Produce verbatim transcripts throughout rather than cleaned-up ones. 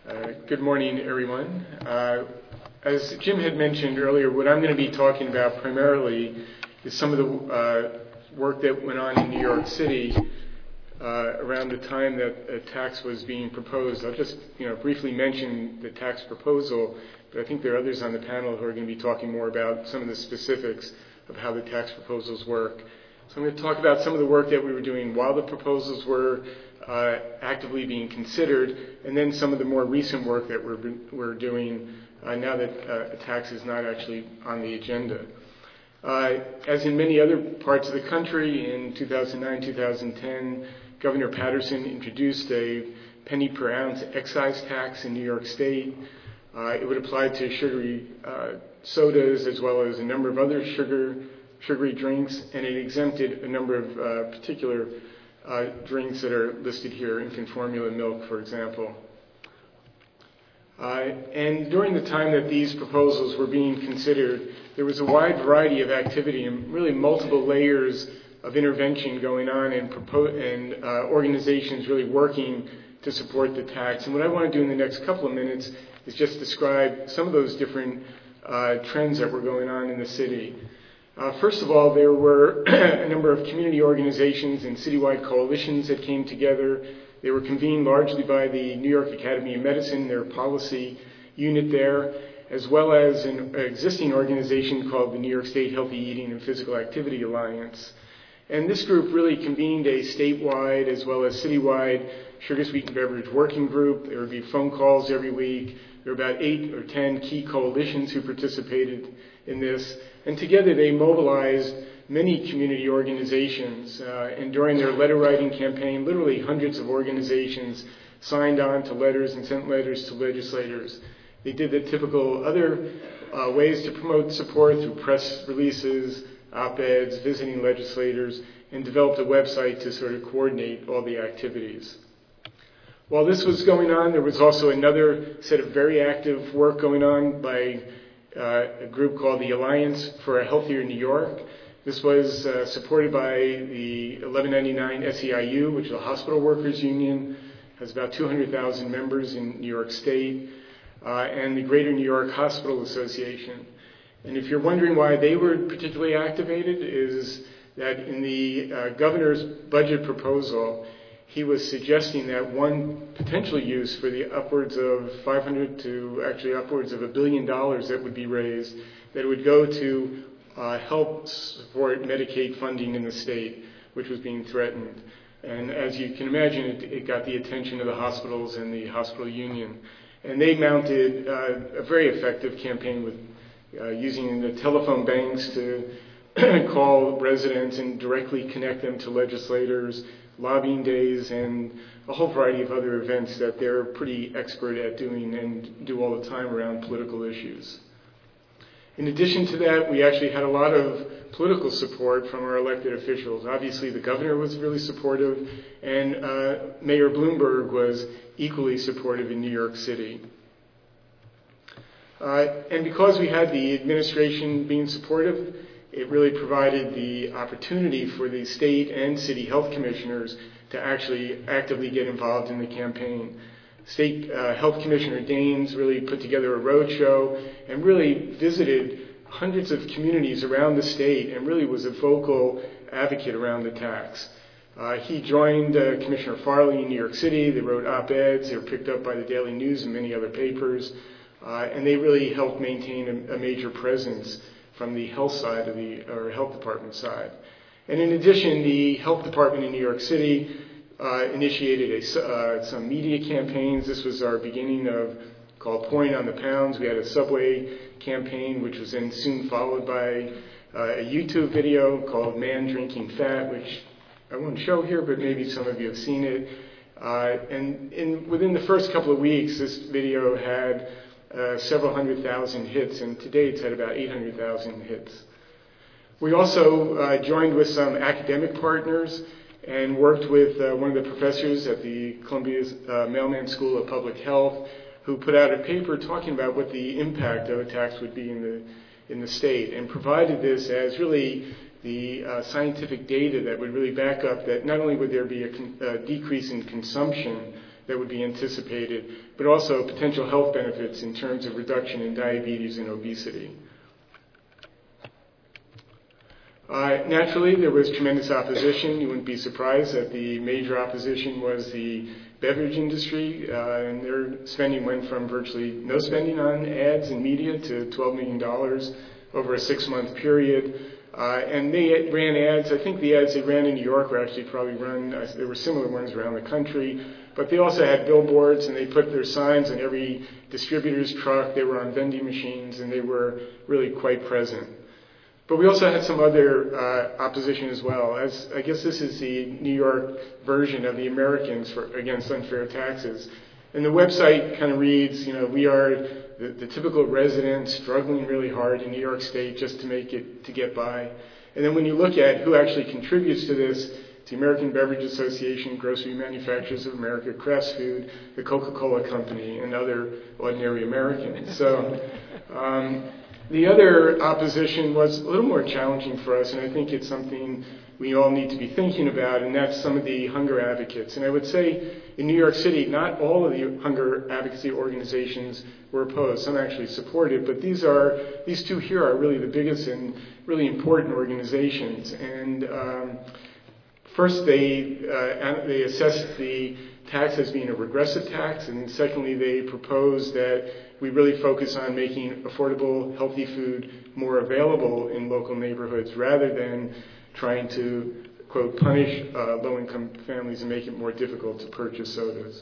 Uh, good morning, everyone. Uh, as Jim had mentioned earlier, what I'm going to be talking about primarily is some of the uh, work that went on in New York City uh, around the time that a tax was being proposed. I'll just, you know, briefly mention the tax proposal, but I think there are others on the panel who are going to be talking more about some of the specifics of how the tax proposals work. So I'm going to talk about some of the work that we were doing while the proposals were uh, actively being considered, and then some of the more recent work that we're, we're doing uh, now that uh, a tax is not actually on the agenda. Uh, as in many other parts of the country, in two thousand nine, two thousand ten, Governor Patterson introduced a penny per ounce excise tax in New York State. Uh, it would apply to sugary uh, sodas as well as a number of other sugar sugary drinks, and it exempted a number of uh, particular uh, drinks that are listed here, infant formula milk, for example. Uh, and during the time that these proposals were being considered, there was a wide variety of activity and really multiple layers of intervention going on, and, propo- and uh, organizations really working to support the tax. And what I want to do in the next couple of minutes is just describe some of those different uh, trends that were going on in the city. Uh, first of all, there were a number of community organizations and citywide coalitions that came together. They were convened largely by the New York Academy of Medicine, their policy unit there, as well as an existing organization called the New York State Healthy Eating and Physical Activity Alliance. And this group really convened a statewide as well as citywide sugar-sweetened beverage working group. There would be phone calls every week. There were about eight or ten key coalitions who participated in this. And together they mobilized many community organizations. Uh, and during their letter writing campaign, literally hundreds of organizations signed on to letters and sent letters to legislators. They did the typical other uh, ways to promote support through press releases, op-eds, visiting legislators, and developed a website to sort of coordinate all the activities. While this was going on, there was also another set of very active work going on by uh, a group called the Alliance for a Healthier New York. This was uh, supported by the eleven ninety-nine S E I U, which is the Hospital Workers Union, has about two hundred thousand members in New York State, uh, and the Greater New York Hospital Association. And if you're wondering why they were particularly activated, is that in the uh, governor's budget proposal, he was suggesting that one potential use for the upwards of five hundred to actually upwards of a billion dollars that would be raised, that it would go to uh, help support Medicaid funding in the state, which was being threatened. And as you can imagine, it, it got the attention of the hospitals and the hospital union. And they mounted uh, a very effective campaign with uh, using the telephone banks to call residents and directly connect them to legislators, lobbying days, and a whole variety of other events that they're pretty expert at doing and do all the time around political issues. In addition to that, we actually had a lot of political support from our elected officials. Obviously, the governor was really supportive, and uh, Mayor Bloomberg was equally supportive in New York City. Uh, and because we had the administration being supportive, it really provided the opportunity for the state and city health commissioners to actually actively get involved in the campaign. State uh, Health Commissioner Daines really put together a roadshow and really visited hundreds of communities around the state and really was a vocal advocate around the tax. Uh, he joined uh, Commissioner Farley in New York City. They wrote op-eds. They were picked up by the Daily News and many other papers. Uh, and they really helped maintain a, a major presence from the health side of the, or health department side. And in addition, the health department in New York City uh, initiated a, uh, some media campaigns. This was our beginning of, called Pouring on the Pounds. We had a subway campaign, which was then soon followed by uh, a YouTube video called Man Drinking Fat, which I won't show here, but maybe some of you have seen it. Uh, and in, within the first couple of weeks, this video had Uh, several hundred thousand hits, and to date it's had about eight hundred thousand hits. We also uh, joined with some academic partners and worked with uh, one of the professors at the Columbia uh, Mailman School of Public Health, who put out a paper talking about what the impact of a tax would be in the in the state, and provided this as really the uh, scientific data that would really back up that not only would there be a, con- a decrease in consumption that would be anticipated, but also potential health benefits in terms of reduction in diabetes and obesity. Uh, naturally, there was tremendous opposition. You wouldn't be surprised that the major opposition was the beverage industry, uh, and their spending went from virtually no spending on ads and media to twelve million dollars over a six-month period. Uh, and they ran ads. I think the ads they ran in New York were actually probably run, uh, there were similar ones around the country, but they also had billboards, and they put their signs on every distributor's truck. They were on vending machines, and they were really quite present. But we also had some other uh, opposition as well. As I guess this is the New York version of the Americans for, against unfair taxes. And the website kind of reads, you know, we are the, the typical resident struggling really hard in New York State just to make it, to get by. And then when you look at who actually contributes to this, it's the American Beverage Association, Grocery Manufacturers of America, Kraft Food, the Coca-Cola Company, and other ordinary Americans. So, um, the other opposition was a little more challenging for us, and I think it's something we all need to be thinking about, and that's some of the hunger advocates. And I would say in New York City, not all of the hunger advocacy organizations were opposed. Some actually supported, but these are these two here are really the biggest and really important organizations. And um, first, they uh, they assessed the tax as being a regressive tax, and secondly, they proposed that we really focus on making affordable, healthy food more available in local neighborhoods rather than trying to, quote, punish uh, low-income families and make it more difficult to purchase sodas.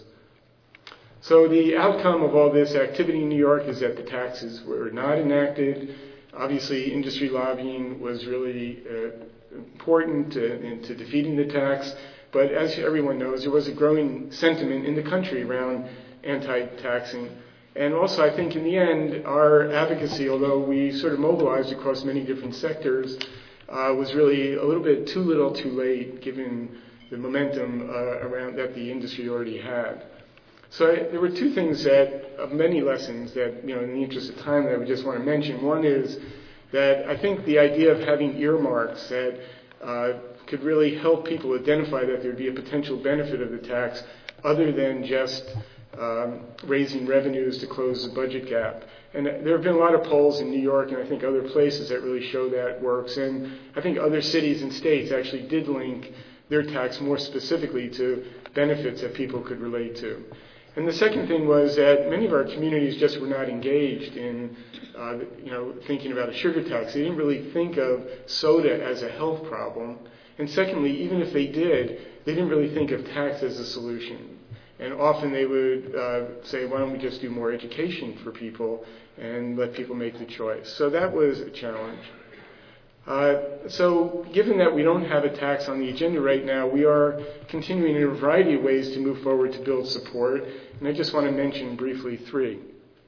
So the outcome of all this activity in New York is that the taxes were not enacted. Obviously, industry lobbying was really uh, important to, into defeating the tax. But as everyone knows, there was a growing sentiment in the country around anti-taxing. And also, I think in the end, our advocacy, although we sort of mobilized across many different sectors, uh, was really a little bit too little too late, given the momentum uh, around that the industry already had. So I, there were two things that, of many lessons that, you know, in the interest of time, that I would just want to mention. One is that I think the idea of having earmarks that uh, could really help people identify that there would be a potential benefit of the tax other than just um, raising revenues to close the budget gap. And there have been a lot of polls in New York and I think other places that really show that works. And I think other cities and states actually did link their tax more specifically to benefits that people could relate to. And the second thing was that many of our communities just were not engaged in, uh, you know, thinking about a sugar tax. They didn't really think of soda as a health problem. And secondly, even if they did, they didn't really think of tax as a solution. And often they would uh, say, why don't we just do more education for people and let people make the choice? So that was a challenge. Uh, so given that we don't have a tax on the agenda right now, we are continuing in a variety of ways to move forward to build support. And I just want to mention briefly three.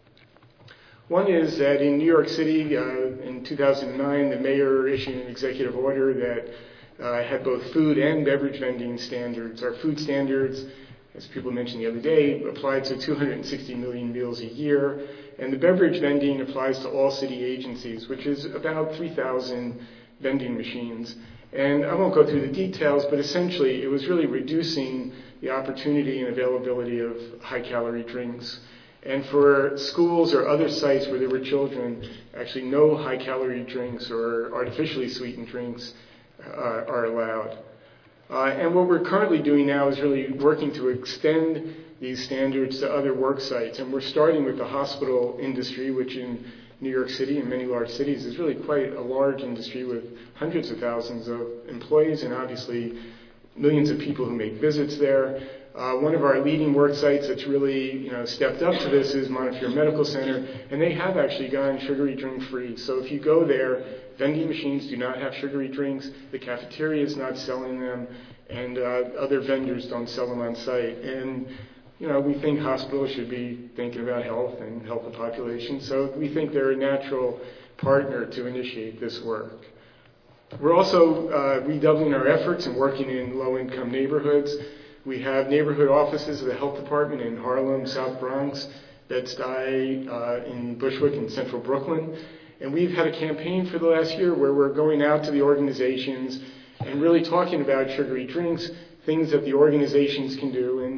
One is that in New York City, uh, in two thousand nine, the mayor issued an executive order that uh, had both food and beverage vending standards. Our food standards, as people mentioned the other day, applied to two hundred sixty million meals a year. And the beverage vending applies to all city agencies, which is about three thousand vending machines. And I won't go through the details, but essentially it was really reducing the opportunity and availability of high-calorie drinks. And for schools or other sites where there were children, actually no high-calorie drinks or artificially sweetened drinks uh, are allowed. Uh, and what we're currently doing now is really working to extend these standards to other work sites. And we're starting with the hospital industry, which in New York City and many large cities is really quite a large industry with hundreds of thousands of employees and obviously millions of people who make visits there. Uh, one of our leading work sites that's really, you know, stepped up to this is Montefiore Medical Center, and they have actually gone sugary drink free. So if you go there, vending machines do not have sugary drinks, the cafeteria is not selling them, and uh, other vendors don't sell them on site. And you know, we think hospitals should be thinking about health and health of population, so we think they're a natural partner to initiate this work. We're also uh, redoubling our efforts and working in low-income neighborhoods. We have neighborhood offices of the health department in Harlem, South Bronx, Bed-Stuy, uh, in Bushwick, and Central Brooklyn. And we've had a campaign for the last year where we're going out to the organizations and really talking about sugary drinks, things that the organizations can do. And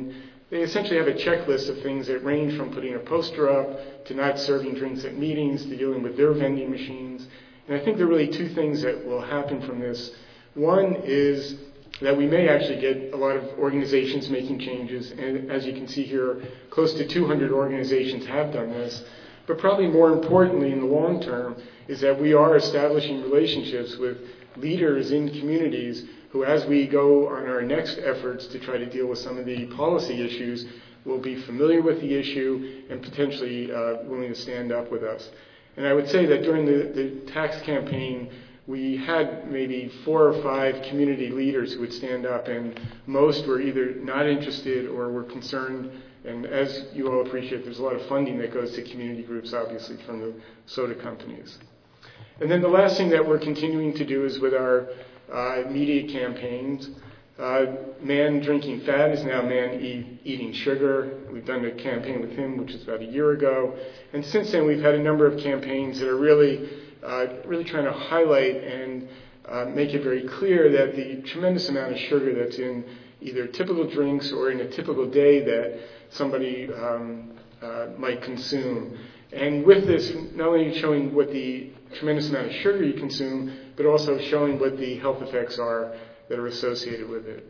they essentially have a checklist of things that range from putting a poster up to not serving drinks at meetings to dealing with their vending machines. And I think there are really two things that will happen from this. One is that we may actually get a lot of organizations making changes, and as you can see here, close to two hundred organizations have done this. But probably more importantly in the long term is that we are establishing relationships with leaders in communities who, as we go on our next efforts to try to deal with some of the policy issues, will be familiar with the issue and potentially uh, willing to stand up with us. And I would say that during the, the tax campaign, we had maybe four or five community leaders who would stand up, and most were either not interested or were concerned. And as you all appreciate, there's a lot of funding that goes to community groups, obviously, from the soda companies. And then the last thing that we're continuing to do is with our uh, media campaigns. Uh, Man Drinking Fat is now Man e- Eating Sugar. We've done a campaign with him, which is about a year ago. And since then, we've had a number of campaigns that are really, uh, really trying to highlight and uh, make it very clear that the tremendous amount of sugar that's in either typical drinks or in a typical day that somebody um, uh, might consume. And with this, not only showing what the tremendous amount of sugar you consume, but also showing what the health effects are that are associated with it.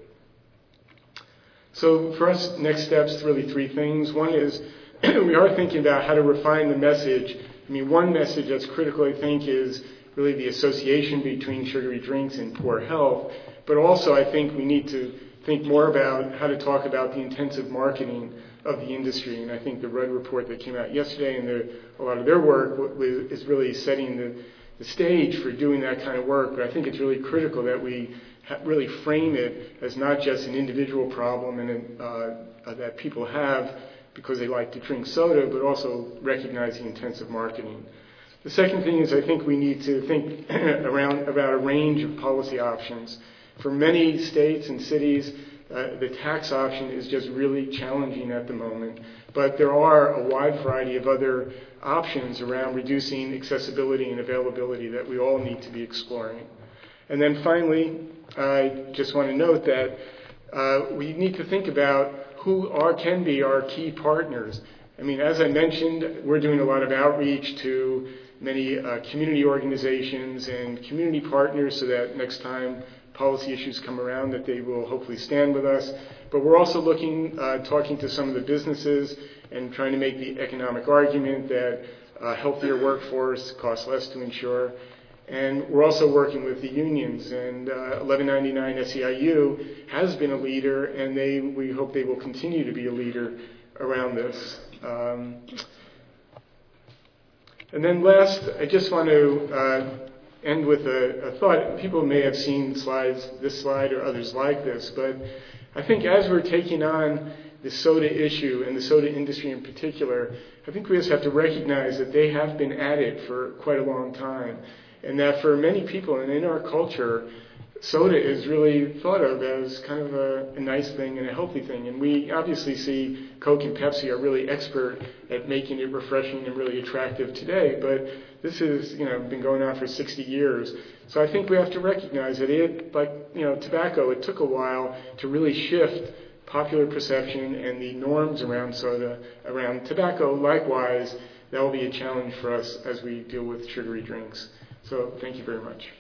So for us, next steps, really three things. One is we are thinking about how to refine the message. I mean, one message that's critical, I think, is really the association between sugary drinks and poor health. But also, I think we need to think more about how to talk about the intensive marketing of the industry. And I think the Rudd report that came out yesterday and the, a lot of their work w- is really setting the, the stage for doing that kind of work. But I think it's really critical that we ha- really frame it as not just an individual problem and uh, uh, that people have because they like to drink soda, but also recognizing intensive marketing. The second thing is I think we need to think around about a range of policy options. For many states and cities, uh, the tax option is just really challenging at the moment. But there are a wide variety of other options around reducing accessibility and availability that we all need to be exploring. And then finally, I just want to note that uh, we need to think about who are can be our key partners. I mean, as I mentioned, we're doing a lot of outreach to many uh, community organizations and community partners so that next time policy issues come around that they will hopefully stand with us. But we're also looking, uh, talking to some of the businesses and trying to make the economic argument that a healthier workforce costs less to insure. And we're also working with the unions, and uh, eleven ninety-nine S E I U has been a leader, and they we hope they will continue to be a leader around this. Um, and then last, I just want to uh, end with a, a thought. People may have seen slides, this slide or others like this, but I think as we're taking on the soda issue and the soda industry in particular, I think we just have to recognize that they have been at it for quite a long time. And that for many people and in our culture, soda is really thought of as kind of a, a nice thing and a healthy thing. And we obviously see Coke and Pepsi are really expert at making it refreshing and really attractive today. But this has, you know, been going on for sixty years. So I think we have to recognize that it, like, you know, tobacco, it took a while to really shift popular perception and the norms around soda, around tobacco. Likewise, that will be a challenge for us as we deal with sugary drinks. So thank you very much.